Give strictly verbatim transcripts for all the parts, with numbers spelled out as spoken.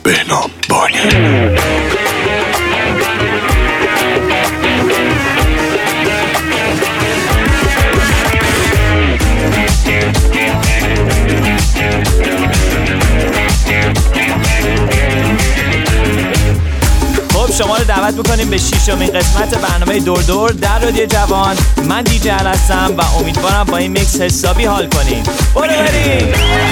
بهنام بانی. شما رو دعوت میکنیم به ششمین قسمت برنامه دور دور در رادیو جوان. من دیجی ال هستم و امیدوارم با این میکس حسابی حال کنیم. برو بریم.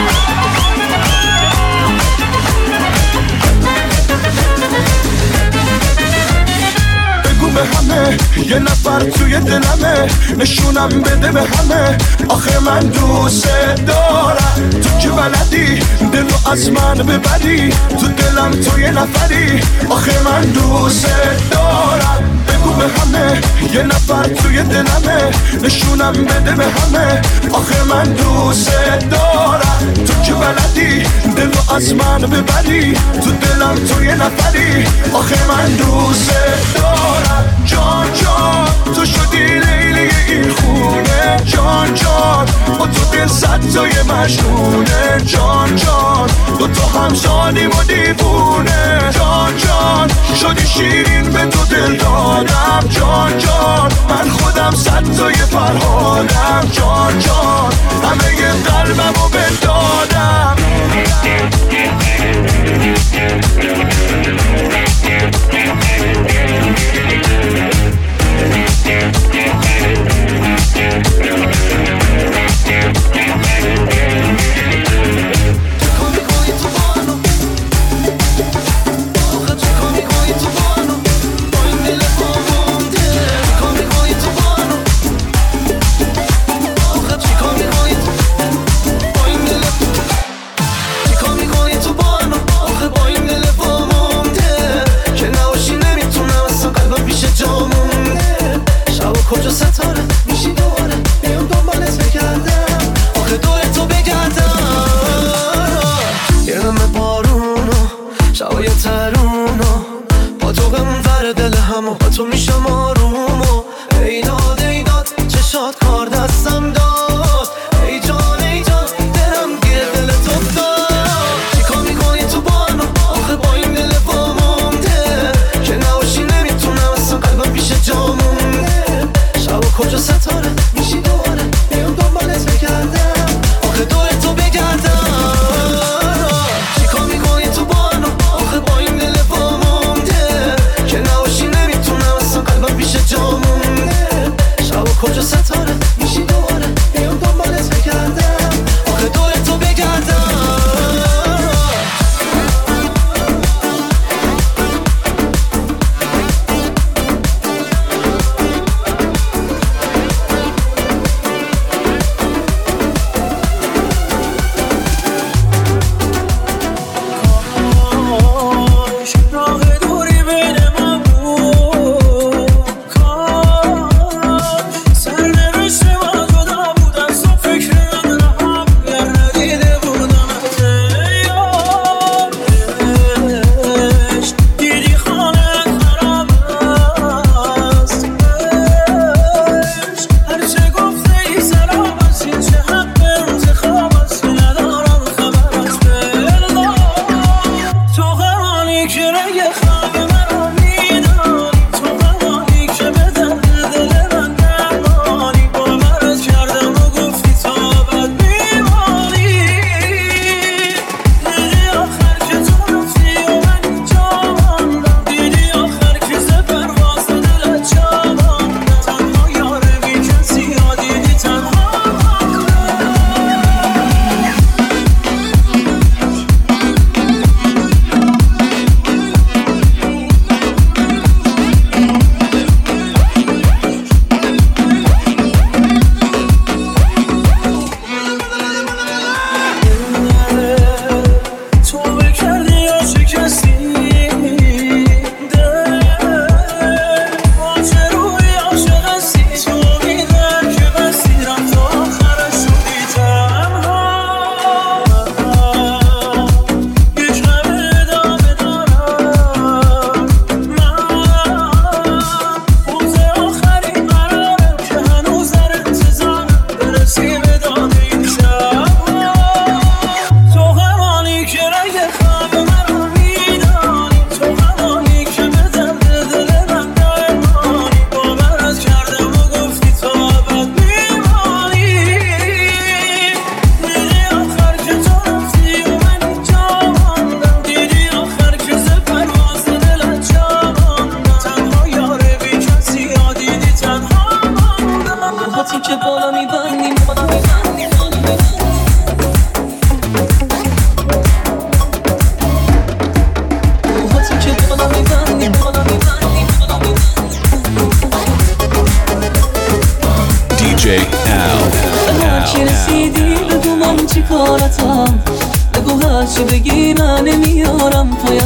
بگو به همه یه نفر توی دلمه، نشونم بده به همه آخه من دوست دارم. تو که بلدی دلو از من ببری، تو دلم تو یه نفری آخه من دوست دارم. بگو به همه یه نفر توی دلمه، نشونم بده به همه آخه من دوست دارم. تو که بلدی دلو از من ببری، تو دلم تو یه نفری آخه من دوست دارم. جان جان تو شدی لیلی این خونه، جان جان با تو دل صد تای مجنونه، جان جان دو تا همزانیم و دیوونه، جان جان شدی شیرین به تو دل دادم، جان جان من خودم صد تای فرهادم، جان جان همه ی قلبم رو بدادم.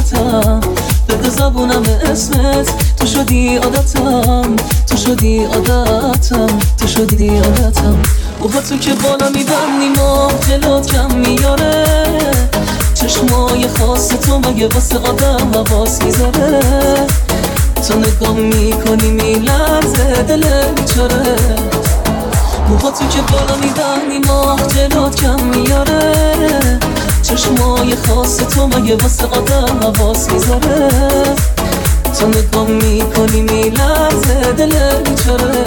عادتم، بده زبونم اسمت، تو شدی عادتم، تو شدی عادتم، تو شدی عادتم. اوها تو که بالا میبندی ماه جلوت کم میاره، چشمای خاص تو مگه واسه آدم حواس میذاره، تو نگاه میکنی میلرزه دل بیچاره. موها تو که بالا میبندی ماه جلوت کم میاره، چشمای خاص تو مگه واسه آدم حواس میذاره، تو نگاه میکنی میلرزه دل بیچاره.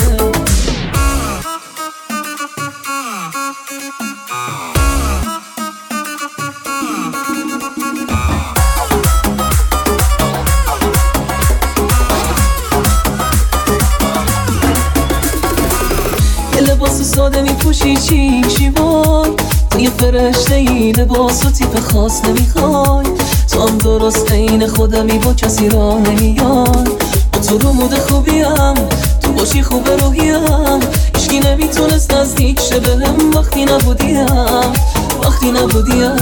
لباس ساده میپوشی چی شیوای، تو یه فرشته ای لباس و تیپ خاص نمیخوای، تو هم درست عین خودمی با کسی را نمیای. با تو رو مود خوبیم، تو باشی خوب روحیم، هیچکی نمیتونست نزدیک شه بهم وقتی نبودیم، وقتی نبودیم.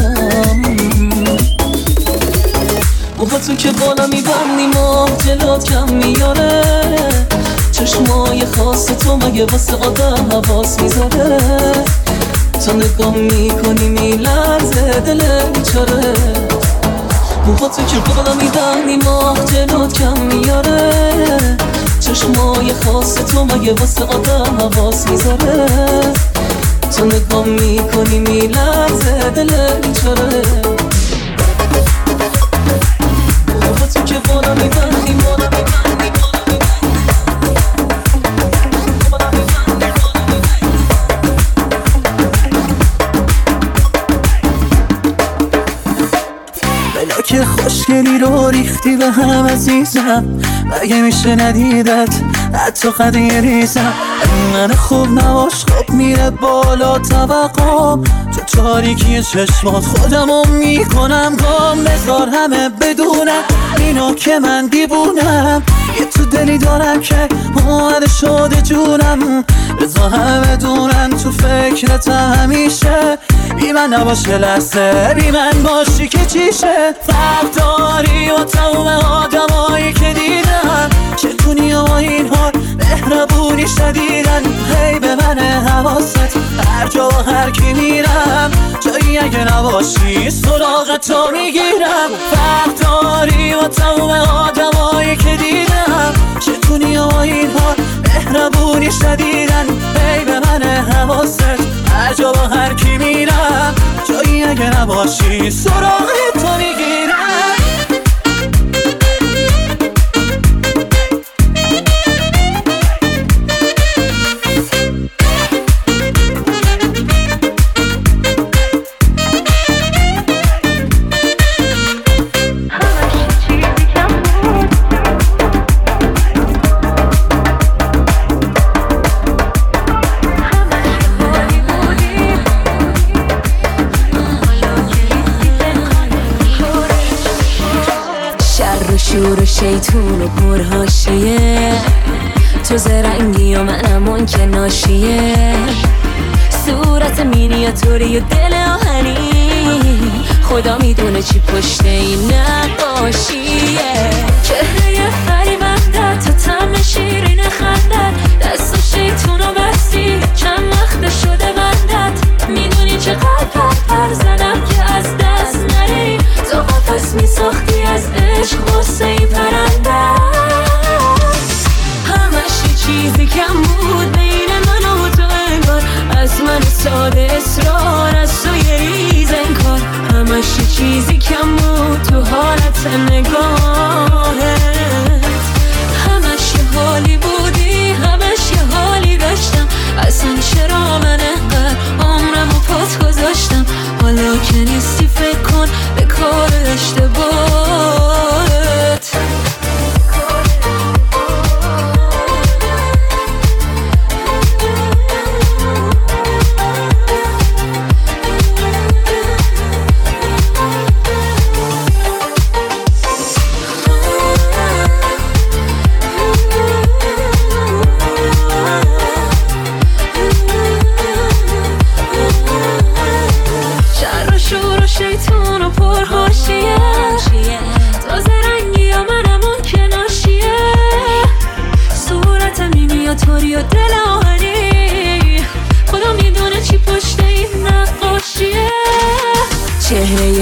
موها تو که بالا میبندی ماه جلوت کم میاره، چشمای خاص تو مگه واسه آدم حواس میذاره، تو نگاه میکنی میلرزه دل بیچاره. موها تو که بالا میبندی ماه جلوت کم میاره، چشمای خاص تو مگه واسه آدم حواس میذاره، تو نگاه میکنی میلرزه دل بیچاره. موها تو که بالا میبندی بالا میبندی که خوشگلی رو ریختی به هم عزیزم، مگه میشه ندیدت حتی قدی ریزم. من خوب نباش خوب میره بالا طبقام، تو تاریکی چشمات خودمو میکنم گام. بذار همه بدونم اینو که من دیوونم، یه تو دلی دارم که اومده شده جونم. بذار همه بدونن تو فکرتم همیشه، بی من نباشه لحظه بی من باشی که چیشه. فرق داری با تموم آدمایی که دیدم، چطونی و این حال مهربونی شدیدن. هی به من حواست هر جا و هر کی میرم، جایی اگه نباشی سراغ تو میگیرم. فرق داری با تموم آدمایی که دیدم، چطونی و این حال مهربونی شدیدن. هی به من حواست هر جا و هر کی میرم، جایی اگه نباشی سراغ تو میگیرم. شور و شیطون و پرهاشیه، تو زرنگی و منم اون که ناشیه. صورت مینیاتوری و دل آهنی، خدا میدونه چی پشت این نقاشیه. چهره فریبنده تو طعم شیرین خندت، دست و شیطون و بستی چند وقت شده بندت. میدونی چقدر پر زدم که از دست نری، تو قفس میساختی از عشق واسه این پرنده. همش یه چیزی کم بود بین من و تو انگار، از من ساده اصرار از تو یه ریز انکار. همش یه چیزی کم بود تو حالت نگاهت، همش یه حالی بودی همش یه حالی داشتم. اصلا چرا من انقدر عمرم و پات گذاشتم، حالا که نیستی فکر کن به کار اشتباهت.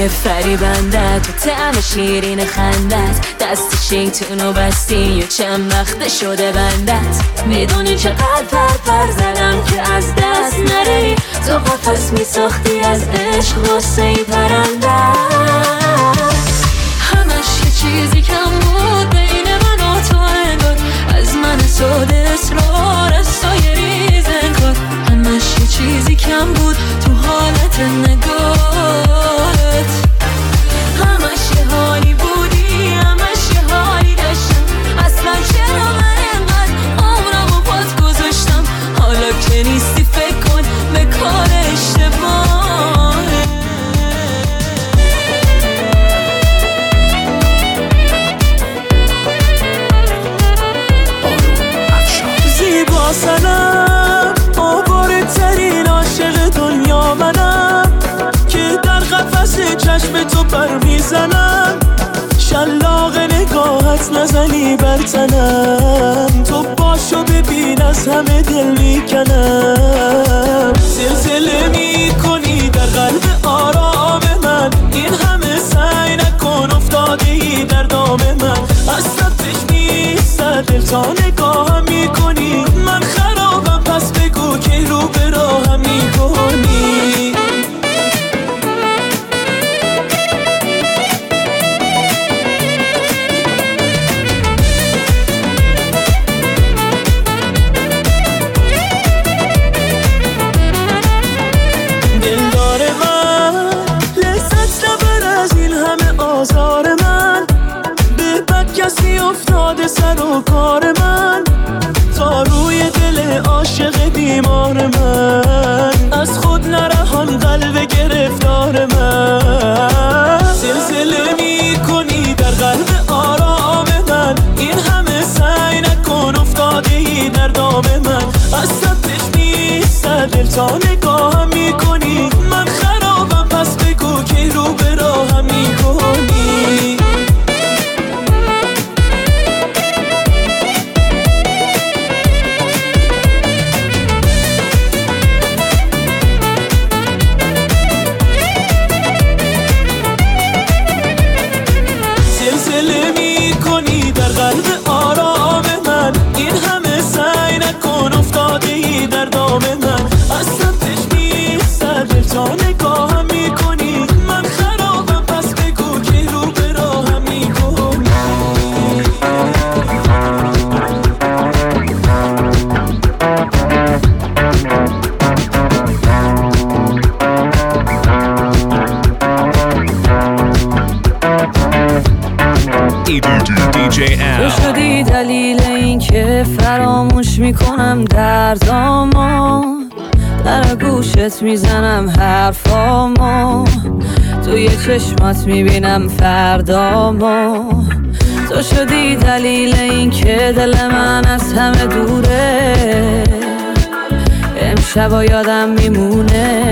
فریبندت و طعم شیرین خندت، دست شیطونو بستی و چند وقت شده بندت. میدونی چقدر پر پر زدم که از دست نری، تو قفس میساختی از عشق واسه ای پرندت. همش یه چیزی کم بود بین من و تو انگار، از من ساده اصرار از تو یه ریز انگار. همش یه چیزی کم بود تو حالت نگاهت، همش یه حالی بودی، همش یه حالی داشتم. اصلا چرا من اینقدر عمرمو پات گذاشتم؟ حالا که نیستی فکر کن به کار اشتباهه. زیبا سنم آواره ترین عاشق دنیا منم، که در قفس چشم تو پر میزنم. شلاق نگاهت نزنی بر تنم، تو باشو ببین از همه دل میکنم. زلزله میکنی در قلب آرام من، این همه سعی نکن افتاده ای در دام من. از سبتش میستر دل تا نگاهم میکنی، من خرابم پس بگو که رو به راهم میکنی. دلدار من لذت نبر از این همه آزار من، به بد کسی افتاده سر و کار من. تا روی دل عاشق بیمار من، از خود نرهان قلب گرفتار من. زلزله میکنی در قلب آرام من، این همه سعی نکن افتاده ای در دام من. از سبتش میستر دل تا نگاهم میکنی، من خرابم پس بگو که رو به راهم میکنی. زلزله میکنی در قلب آرام من، این همه سعی نکن افتاده ای در دام من. از سمتش میستر دل تا نگاهم میکنی، من خرابم پس بگو که رو به راهم میکنی. تو شدی دلیل این که فراموش میکنم دردامو، در گوشت میزنم حرفامو، تو یه چشمات میبینم فردامو. تو شدی دلیل این که دل من از همه دوره، امشبا یادم میمونه.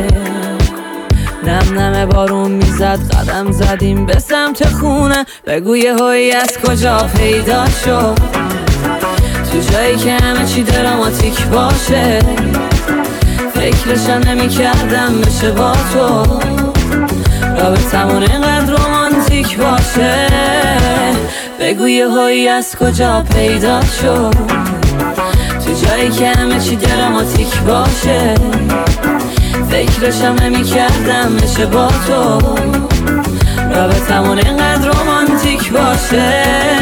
نم نم بارون میزد قدم زدیم به سمت خونه، بگو یه هایی از کجا پیدا شد، تو جایی که همه چی دراماتیک باشه. فکرشم نمی کردم بشه با تو، رابطمون اینقدر رومانتیک باشه. بگو یه هایی از کجا پیدا شد، تو جایی که همه چی دراماتیک باشه. فکرشم نمی کردم بشه با تو، رابطمون اینقدر رومانتیک باشه.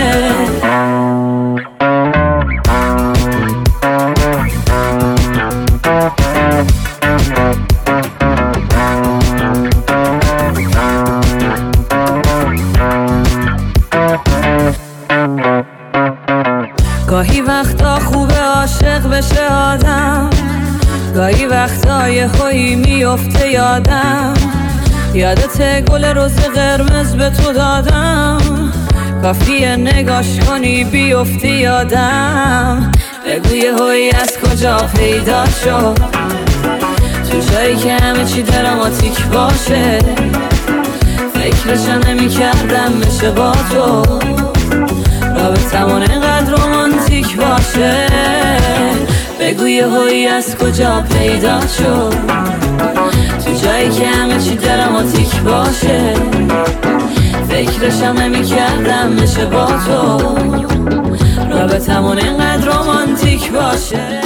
گاهی وقتا خوبه عاشق بشه آدم، گاهی وقتا یه خویی میفته یادم. یادت گل روز قرمز به تو دادم، کافیه نگاش کنی بیفتی یادم. بگو یه هایی از کجا پیدا شد، تو جایی که همه چی دراماتیک باشه. فکرشم نمی کردم بشه با تو، رابطمون اینقدر رومانتیک باشه. بگو یه هایی از کجا پیدا شد، تو جایی که همه چی دلم و تیک باشه فکرشم نمی کردم میشه با تو رابطمون اینقدر رومانتیک باشه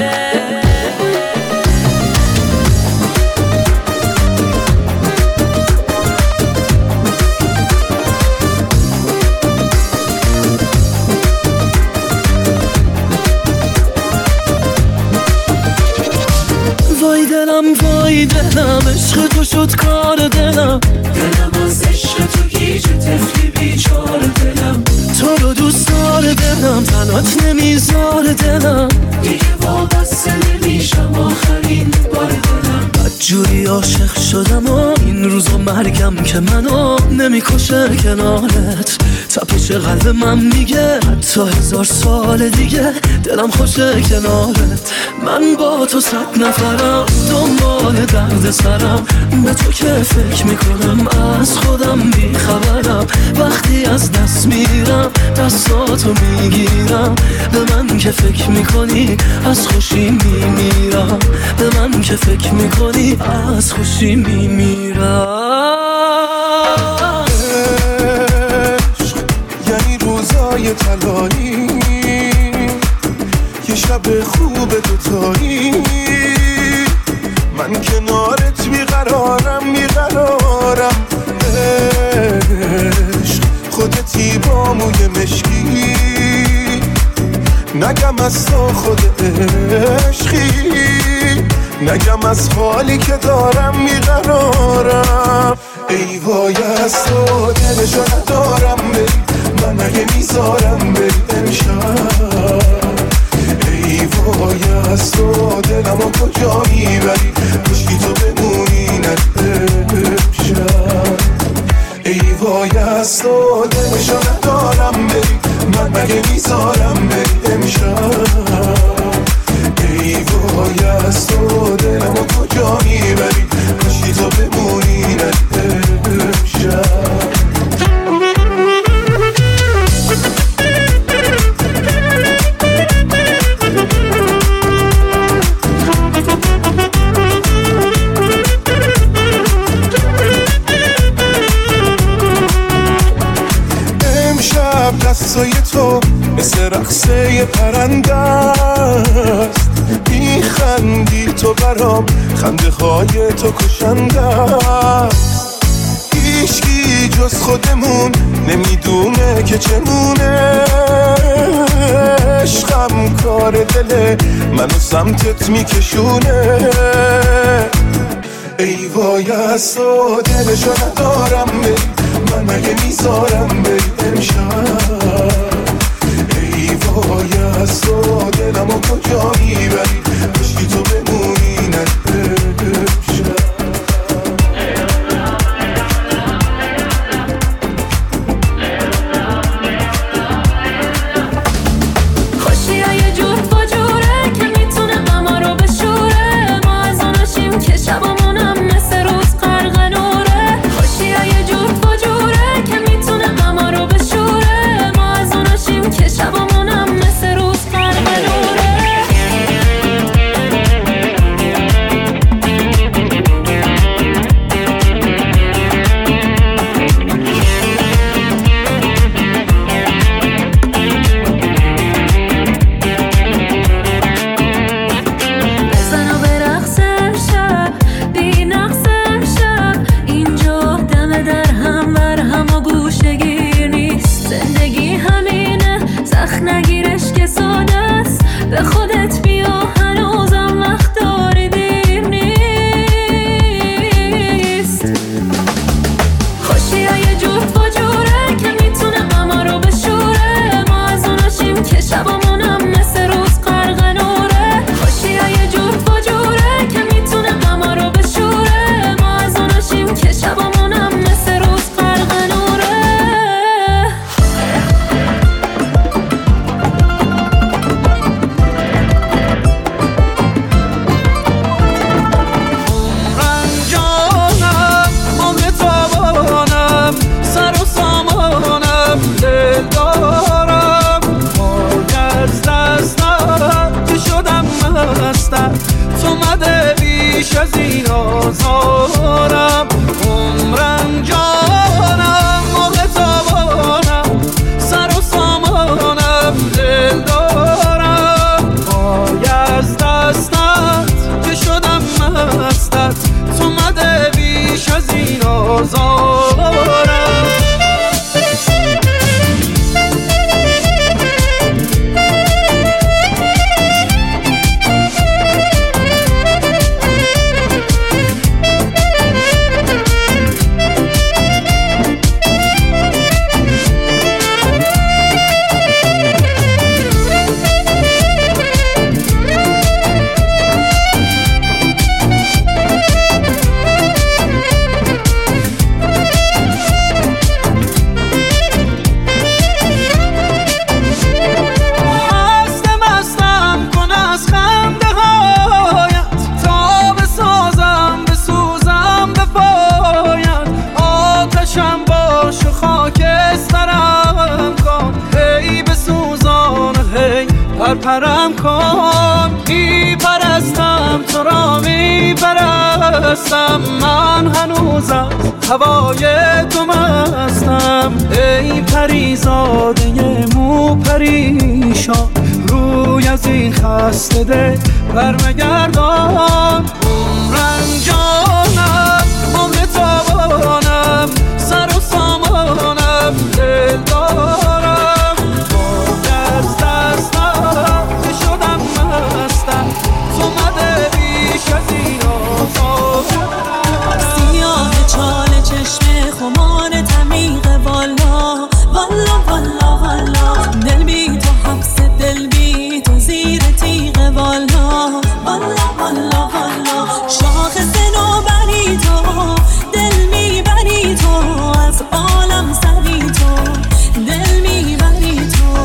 وای دلم وای دلم عشق تو شد کار دلم دلم از عشق تو گیج تفلی بیچار دلم تو رو دوست دار دلم تنات نمیذار دلم دیگه وابسته نمیشم آخرین بار دلم بدجوری عاشق شدم و این روزا مرگم که منو نمیکشه کنارت تپش قلب من میگه حتی هزار سال دیگه دلم خوشه کنارت من با تو صد نفرم دنبال درد سرم به تو که فکر میکنم از خودم بیخبرم وقتی از دست میرم دستاتو میگیرم به من که فکر میکنی از خوشی میمیرم به من که فکر میکنی از خوشی میمیرم یعنی روزای طلایی یه شب خوب دوتایی من کنارت بیقرارم بیقرارم عشق خودتی با موی مشکی نگم از تو خود عشقی نگم از حالی که دارم بیقرارم ای وای از تو دلشو ندارم بری من اگه میذارم بری امشب ای وای از تو دلمو کجا میبری کشکی تو بمونی امشب ای وای از تو دلشو ندارم بری من مگه میذارم بری امشب ای وای از تو دلمو کجا میبری کشکی تو بمونی امشب دستای تو مثل رقصه پرنده است میخندی تو برام خنده های تو کشنده است هیچکی جز خودمون نمیدونه که چمونه عشقم کار دله منو سمتت میکشونه ای وای از تو دلشو ندارم بری من مگه میذارم بری امشب ای وای از تو دلمو کجا میبری کشکی تو بمونی امشب خوشی ها یه جور فجوره که میتونه غما رو بشوره ما از آناشیم که شبامونم مثل روز غرق نوره خوشی ها یه جور فجوره که میتونه غما رو بشوره ما از آناشیم که شبامونم مثل روز غرق نوره پرپرم کن، میپرستم تو را میپرستم، من هنوز از هوای تو مستم. ای پریزاده مو پریشان، روی از این خسته دل برمگردان. رنجانم عمر تابانم، سر و سامانم دل دارم، با دست دستم شدم مستم، تو مده بیش از این آزادم. سیاه چال چشم خمان تمیغ والا والا والا والا، دل بی تو حبس دل بی تو زیر تیغ والا والا والا والا. شاخص نوبری تو دل میبری تو، از عالم سری تو دل میبری تو.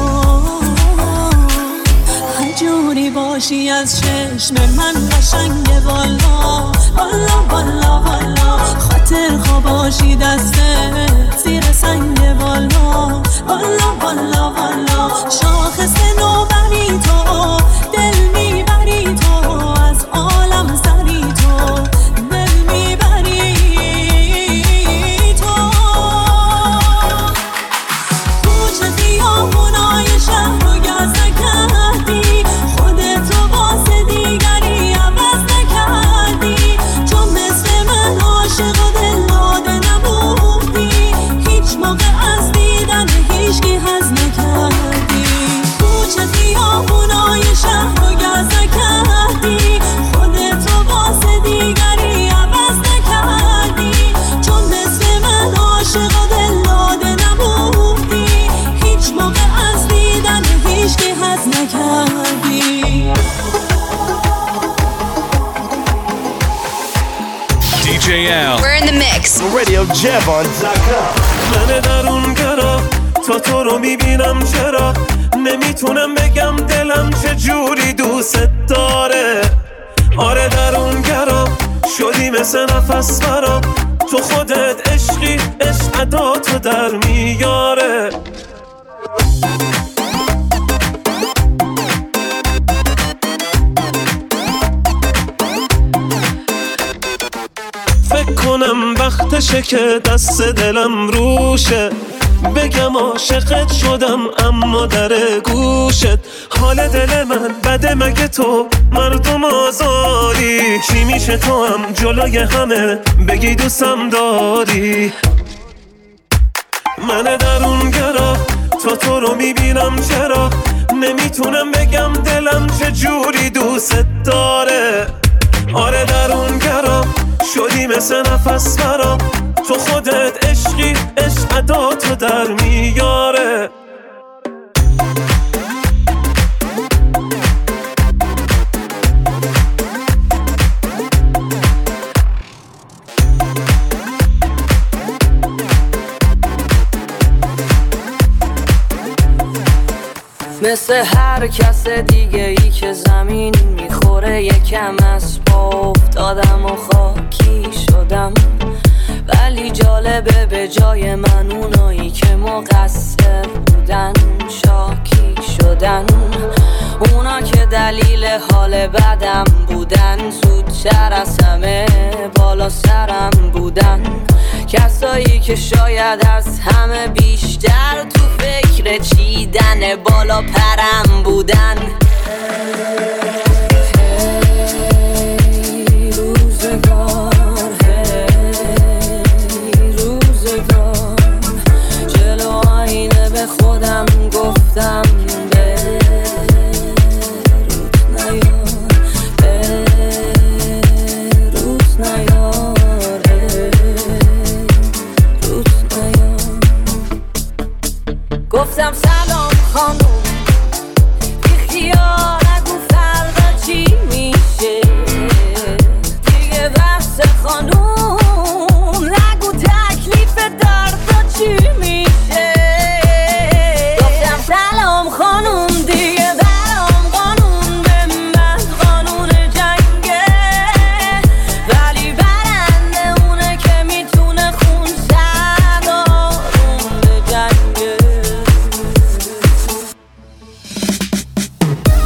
هر جوری باشی از چشم من قشنگ والا والا والا والا. خاطر خواه باشی دست زیر سنگ والا والا والا والا. شاخص نوبری تو دل میبری تو، از عالم سری تو دل میبری تو. کوچه خیابونای شهر رو گز نکردی، خودتو واسه دیگری عوض نکردی، چون مثل من عاشق و دل داده نبودی، هیچ موقع از دیدن هیچکی حظ نکردی. کوچه خیابونای شهر رو گز نکردی، خودتو واسه دیگری عوض نکردی، چون مثل من عاشق و دل داده نبودی، هیچ موقع از دیدن هیچکی حظ نکردی. دی جی L We're in the mix. Radio Jevon dot com. من درونگرا تا تو رو میبینم، چرا نمیتونم بگم دلم چه جوری دوست داره. آره درونگرا شدی مثل نفس برام، تو خودت عشقی، عشق عداتو در میاره. فکر کنم وقتشه که دست دلم روشه، بگم عاشقت شدم اما در گوشت. حال دل من بده مگه تو مردم آزاری، چی میشه تو هم جلوی همه بگی دوستم داری. من درونگرا تا تو رو میبینم، چرا نمیتونم بگم دلم چه جوری دوست داره. آره درونگرا شدی مثل نفس برام، تو خودت عشقی، عشق عداتو در میاره. مثل هر کس دیگه ای که زمین میخوره، یکم از پا افتادم و خاکی شدم. ولی جالبه به جای من اونایی که مقصر بودن شاکی شدن. اونا که دلیل حال بدم بودن، زودتر از همه بالا سرم بودن. کسایی که شاید از همه بیشتر تو فکر چیدن بالا پرم بودن. هی روزگار، هی روزگار، جلو آینه به خودم گفتم گفتم سلام خانوم، بی خیال نگو فردا چی میشه دیگه، بحث خانوم نگو تکلیف دردا چی میشه. گفتم سلام خانوم، دیگه برام قانون به من قانون جنگه، ولی برنده اونه که میتونه خون زد آروم به جنگه.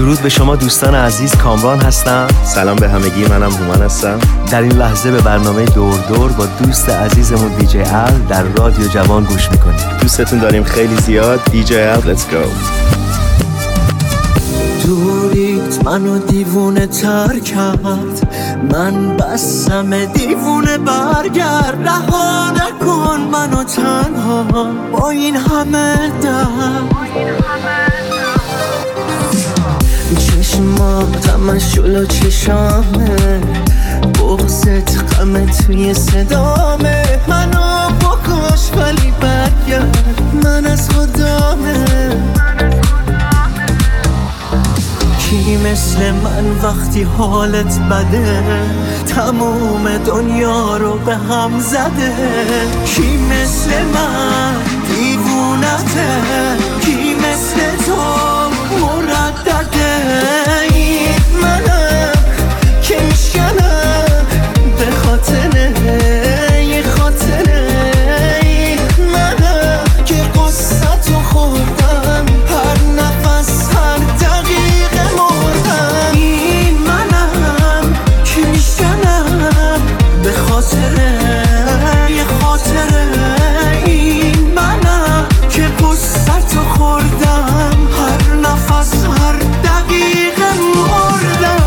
درود به شما دوستان عزیز، کامران هستم. سلام به همگی، منم هومن هستم. در این لحظه به برنامه دور دور با دوست عزیزمون دی جی ال در رادیو جوان گوش میکنیم. دوستتون داریم خیلی زیاد. دی جی ال، let's go. دوریت منو دیوونه تر کرد، من بسم دیوونه برگرد. رها نکن منو تنها با این همه درد. چشماتم شلو چشامه، بغضت غم توی صدامه. منو بکش ولی برگرد، من از خدامه. کی مثل من وقتی حالت بده، تموم دنیا رو به هم زده. کی مثل من دیوونته، کی مثل تو مردده. این منم که میشکنم به خاطره یه خاطره. این منم که قصت رو خوردم، هر نفس هر دقیقه مردم. این منم که میشکنم به خاطره یه خاطره. این منم که قصت رو خوردم، هر نفس هر دقیقه مردم.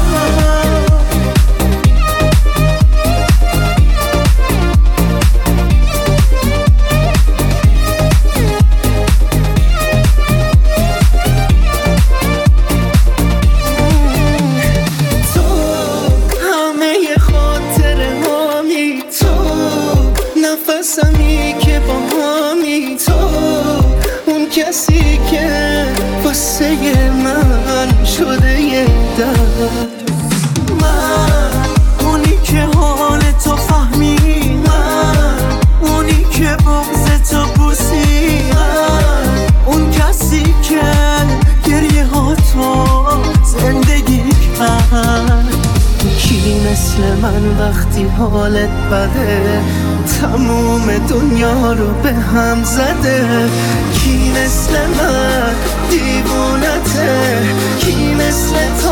تو همه خاطره هامی، تو نفسمی که با هامی، تو اون کسی که واسه من شده یه درد. من اونی که حال تو فهمی، من اونی که بغض تو بوسی، من اون کسی که گریه ها تو زندگی کرد. کی مثل من وقتی حالت بده، تموم دنیا رو به هم زده. کی مثل من دیوونته، کی مثل تو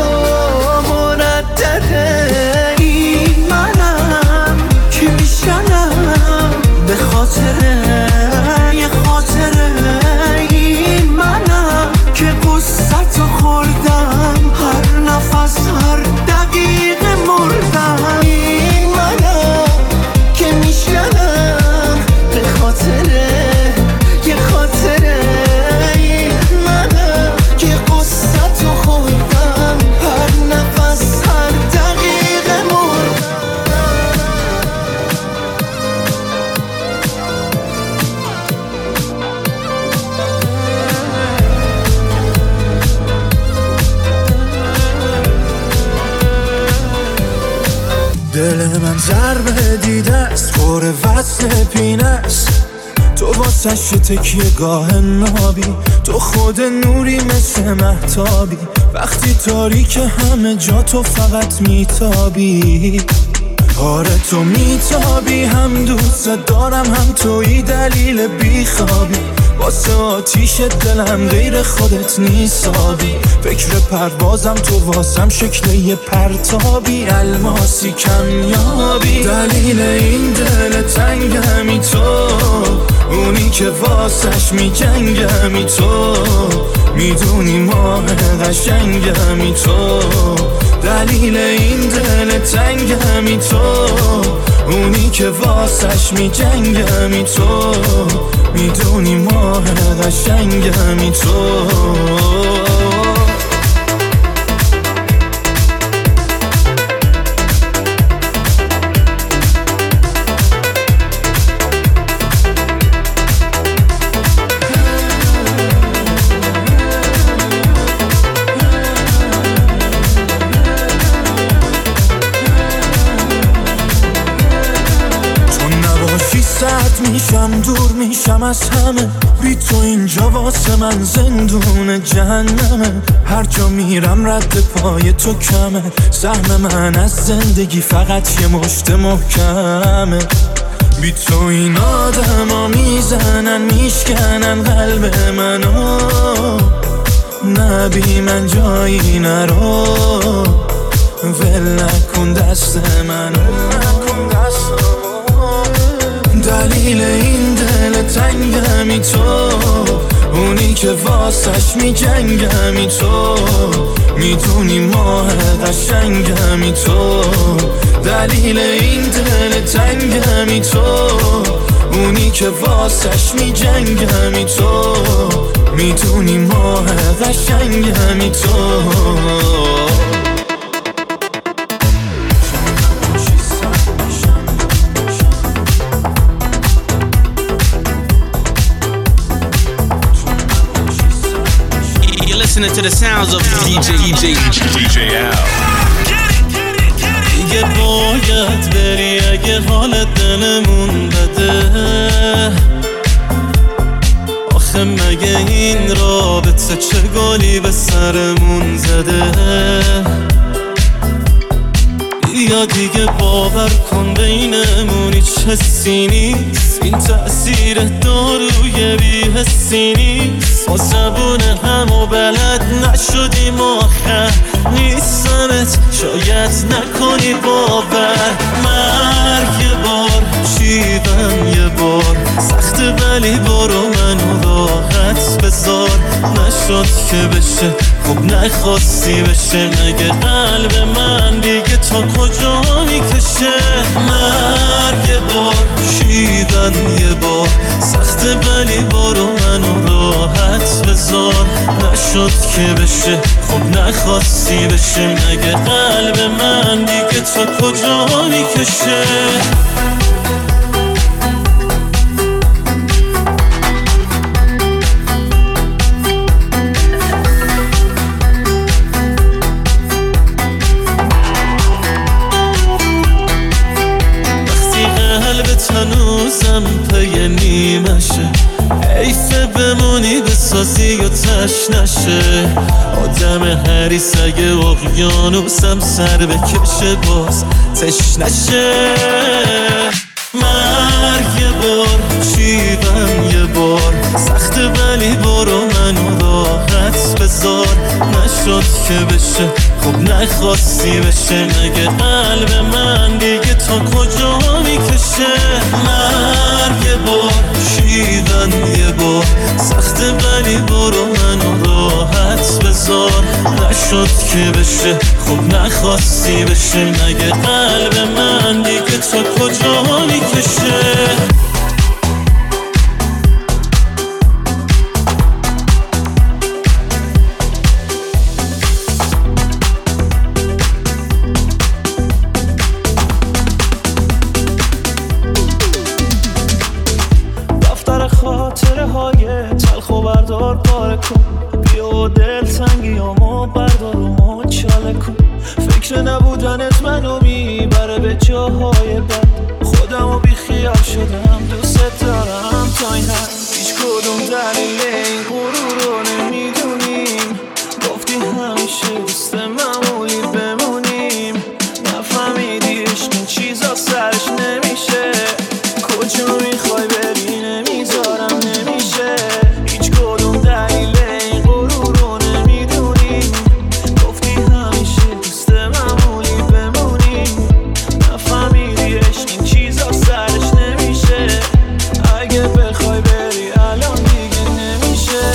مردده. این منم که میشکنم به خاطره یه خاطره. این منم که قصت رو خوردم، هر نفس هر دقیقه مردم. این منم که میشکنم به خاطره یه خاطره. این منم که قصت رو خوردم، هر نفس هر دقیقه مردم. دل من ضربه دیده است، خور وصل پینه است. تو واسش تکیه گاه نابی، تو خود نوری مثل مهتابی. وقتی تاریک همه جا تو فقط میتابی. آره تو میتابی، هم دوست دارم هم توی دلیل بیخوابی. واسه آتیش دلم غیر خودت نیسابی. فکر پروازم تو واسم شکل یه پرتابی. الماسی کمیابی، دلیل این دل تنگمی تو، اونی که واسش میجنگمی تو. میدونی ماه قشنگمی تو، دلیل این دل تنگمی تو، اونی که واسش میجنگمی تو. میدونی ماه قشنگمی تو. میشم دور میشم از همه، بی تو اینجا واسه من زندون جهنمه. هر جا میرم رد پای تو کمه، سهم من از زندگی فقط یه مشت محکمه. بی تو این آدم ها میزنن میشکنن قلب منو، نه بی من جایی نرو، ول نکن دست منو. دلیل این دل تنگمی تو، اونی که واسش می جنگمی تو، میدونی ماه قشنگمی تو. دلیل این دل تنگمی تو، اونی که واسش می جنگمی تو، میدونی ماه قشنگمی تو. Listening to the sounds of D J D J D J Al. دیگه باید بری اگه حال دلمون بده. آخه مگه این رابطه چه گلی به سرمون زده؟ یا دیگه باور کن بینمون هیچ حسی نیست، این تأثیر داروی بی‌حسی نیست. ما زبون همو بلد نشدیم آخر نیستمت شاید نکنی باور. مرگ یه بار شیبم یه بار سخته ولی برو منو راحت بذار. نشد که بشه خب نخواستی بشه، مگه قلب من دیگه تا کجا میکشه؟ مرگ یه بار شیدن یه بار سخته ولی برو منو راحت بذار. نشد که بشه خب نخواستی بشه، مگه قلب من دیگه تا کجا میکشه؟ هنوزم پی نیمشه، حیفه بمونی بسازی و تش نشه. آدم حریص اگه اقیانوسم سر بکشه باز تش نشه. مرگ یه بار شیبم یه بار سخته ولی برو منو راحت بذار. نشد که بشه خب نخواستی بشه، مگه قلب من دیگه تا کجا میکشه؟ مرگ یه بار شیدن یه بار سخته ولی برو منو راحت بذار. نشد که بشه خب نخواستی بشه، مگه قلب من دیگه تا کجا میکشه؟ فکر نبودنت منو میبره به جاهای بد، خودمو بی خیال شدم دوست دارم تا این حد. هیچ کدوم دلیل این غرور رو نمیدونیم، گفتی همیشه دوست معمولی بمونیم. نفهمیدی عشق این چیزا سرش نمیشه، کجا میخوای بری نمیذارم نمیشه. هیچ کدوم دلیل این غرور رو نمیدونیم، گفتی همیشه دوست معمولی بمونیم. نفهمیدی عشق این چیزا سرش نمیشه، اگه بخوای بری الان دیگه نمیشه.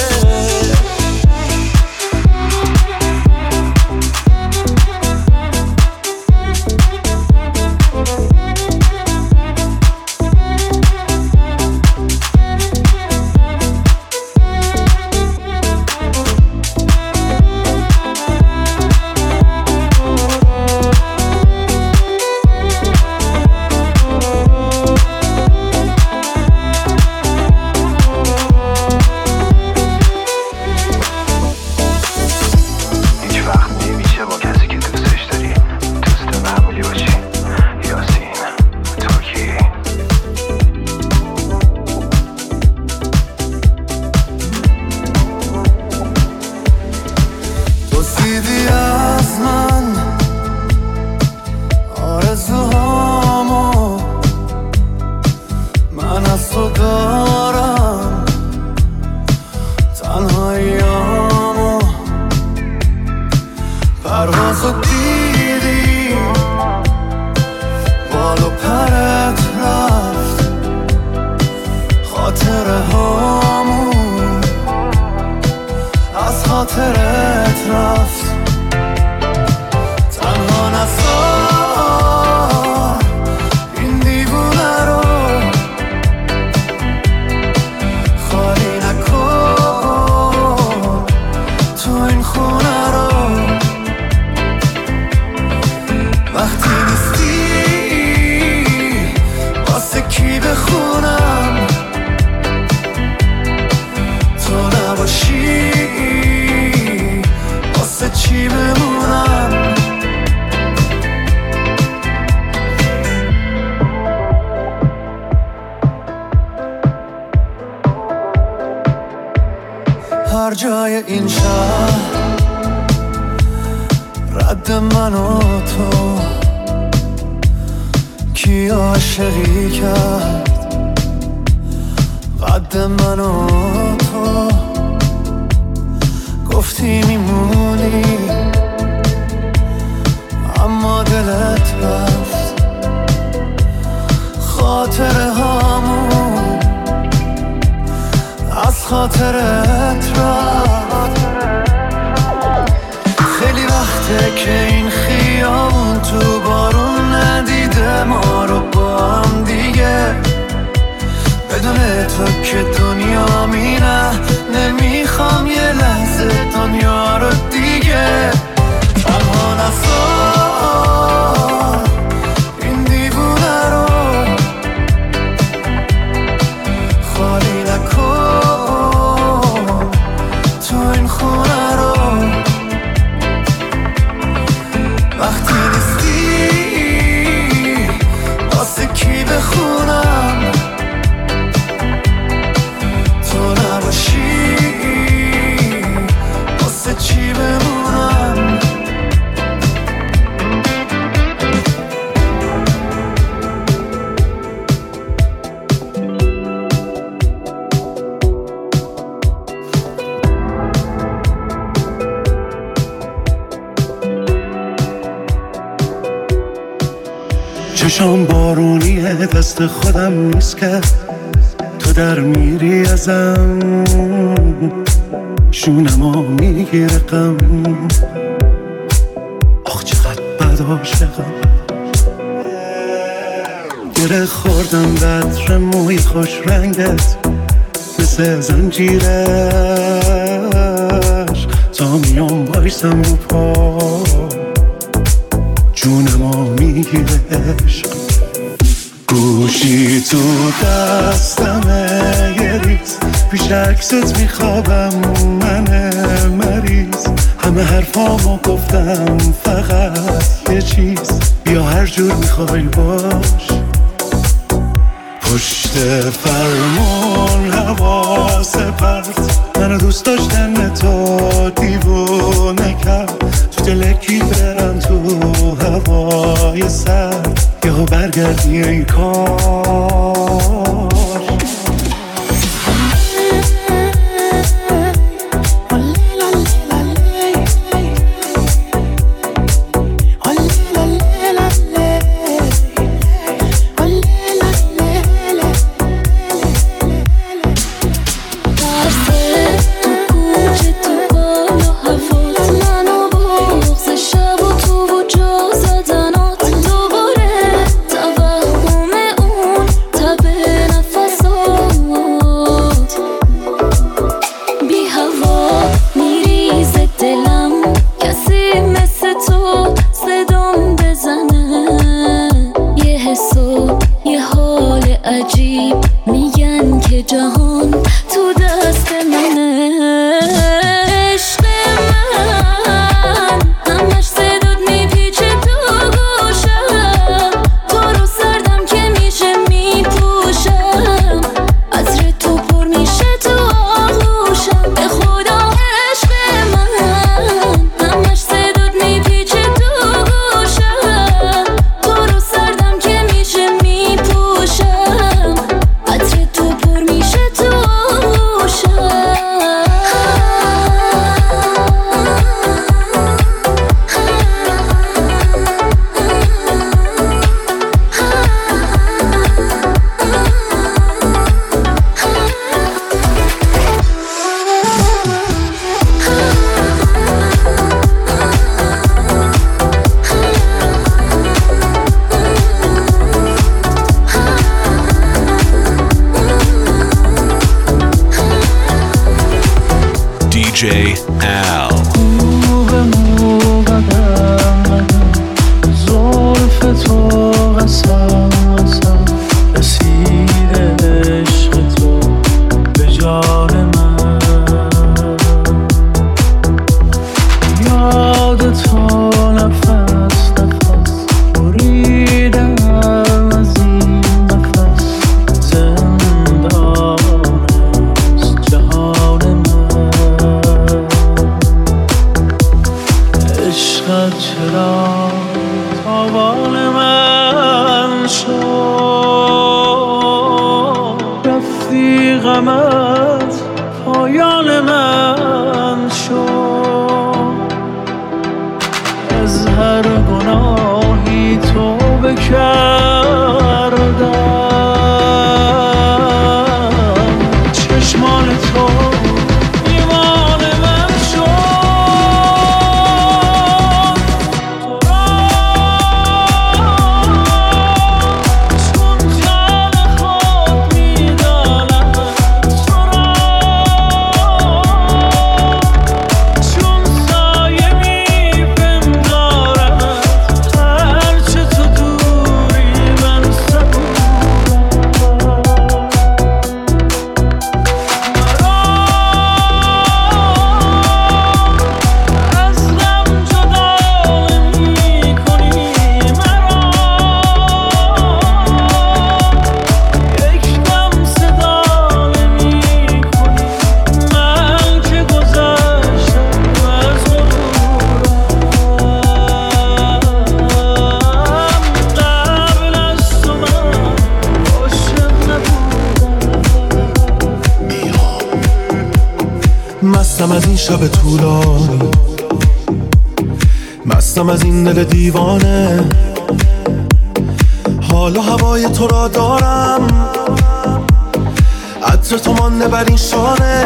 خود دیدی بال و پرت رفت خاطره هامون از خاطرت رفت تنها نذار این دیوونه رو خالی نکن تو این خونه رو وقتی نیستی واسه کی بخونم تو نباشی واسه چی بمونم هر جای این شهر رد من و تو کی عاشقی کرد قد من و تو گفتی میمونی اما دلت رفت خاطره هامون از خاطرت رفت خیلی وقته که این خیابون تو بارون ندیده ما رو با هم دیگه بدون تو که دنیا مینه نمیخوام یه لحظه دنیا رو دیگه تنها نذار این دیوونه رو خالی نکن تو این خونه رو وقتی نیستی واسه کی بخونم تو نباشی واسه چی بمونم چشام بارونیه دست خودم نیست که تو در میری ازم شونمو میگیره غم آخ چقدر بد عاشقم گره خوردم بطر موی خوش رنگت مثل زنجیرش تا میام بایستم رو پا جونمو میگیره عشق گوشی تو دستمه یه ریز پیش عکست میخوابم من مریض همه حرفامو گفتم فقط یه چیز یا هر جور میخوای باش پشت فرمون حواس پرت منو دوست داشتن تو دیوونه کرد تو دلکی برم تو هوای سرد یهو برگردی ای کار توهم اون تب نفس جی Al. زلف تو قسم قسم رسیده عشق تو به جان من، یاد تو نفس نفس بریدم از این نفس، زندان است جهان من. عشقت چرا تاوان من شد، رفتی غمت پایان من شد، از هر گناهی توبه کردم، چشمان تو ایمان من شد. مستم از این شب طولانی، مستم از این دل دیوانه، حالا هوای تو را دارم، عطر تو مانده بر این شانه.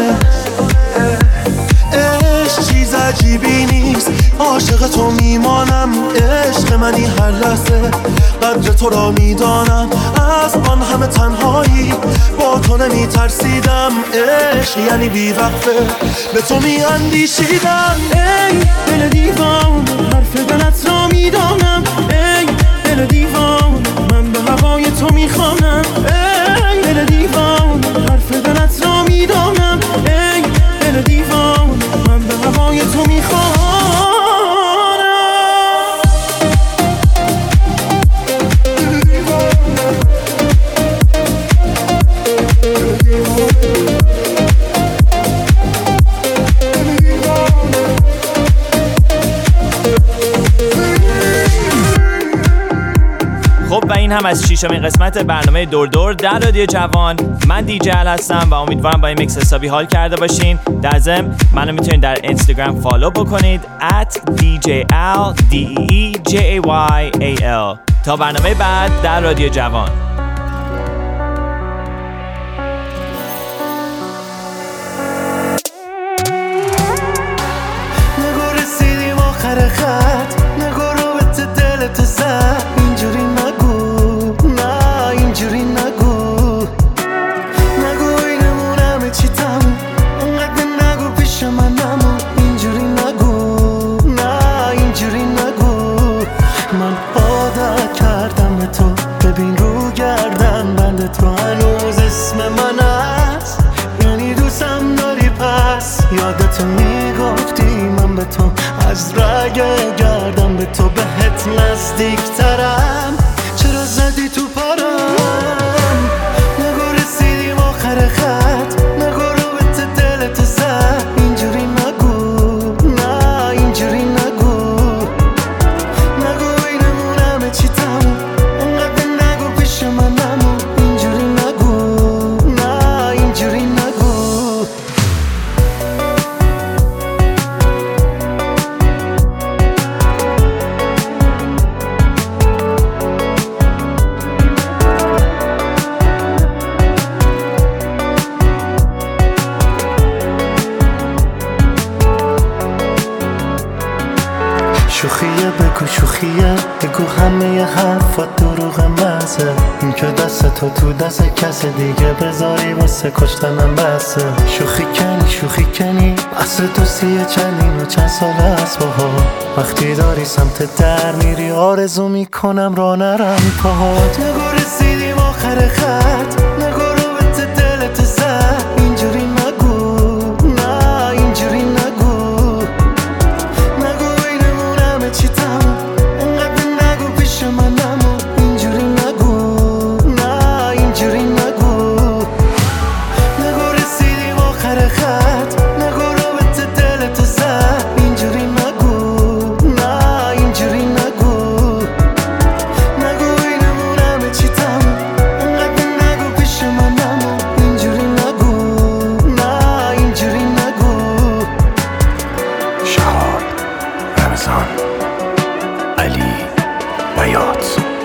عشق چیز عجیبی نیست، عاشق تو میمانم، عشق منی هر لحظه، قدر تو را میدانم، از آن همه تنهایی با تو نمی ترسیدم. عشق یعنی بی‌وقفه به تو می اندیشیدم. ای دل دیوان حرف دلت را میدانم، ای دل دیوان من به هوای تو میخوانم، ای دل دیوان حرف دلت را میدانم، ای دل دیوان من به هوای تو میخوانم. خب و این هم از ششمین قسمت برنامه دور دور در رادیو جوان. من دیجی ال هستم و امیدوارم با این میکس حسابی حال کرده باشین. در ضمن منو میتونید در اینستاگرام فالو بکنید ات دی جی ال دی ای جی ای وای ای ال. تا برنامه بعد در رادیو جوان. نگو رسیدیم آخر خط، نگو رابطه دلت زد، اینجوری نگو، نه اینجوری نگو، نگو اینمون همه چی تموم، انقدر نگو پیش من نمون، اینجوری نگو، نه اینجوری نگو. من عادت کردم به تو، ببین رو گردن بند تو هنوز اسم من هست، یعنی دوستم داری پس. یادت میگفتی من به تو از رگ گردم، به تو بهت نزدیک ترم، چرا زدی تو پرم؟ نگو رسیدیم آخر خط، نگو رابطه دلت زد، اینجوری نگو، نه اینجوری نگو، نگو اینمون همه چی تموم، انقدر نگو پیش من نمون، اینجوری نگو، نه اینجوری نگو. شوخیه بگو شوخیه، بگو همه حرفات دروغ مزه، این که دست تو تو دست کس دیگه بذاری واسه کشتنم بسه. شوخی کنی شوخی کنی اصل دوستی چندین و چند سال است باها. وقتی داری سمت در میری آرزو میکنم را نرم پاهات. نگو رسیدیم آخر خط، نگو رو به دلت زد. اینجوری نگو، نه اینجوری نگو. نگو اینمون همه چی تموم، انقدر نگو پیش من نمون. اینجوری نگو، نه اینجوری نگو. نگو رسیدیم آخر خط، نگو رو به دلت زد. اینجوری نگو، نه اینجوری نگو. نگو اینمون همه چی تموم، انقدر نگو پیش من نمون. اینجوری نگو، نه اینجوری نگو. شهاب، رمضان، علی، بیات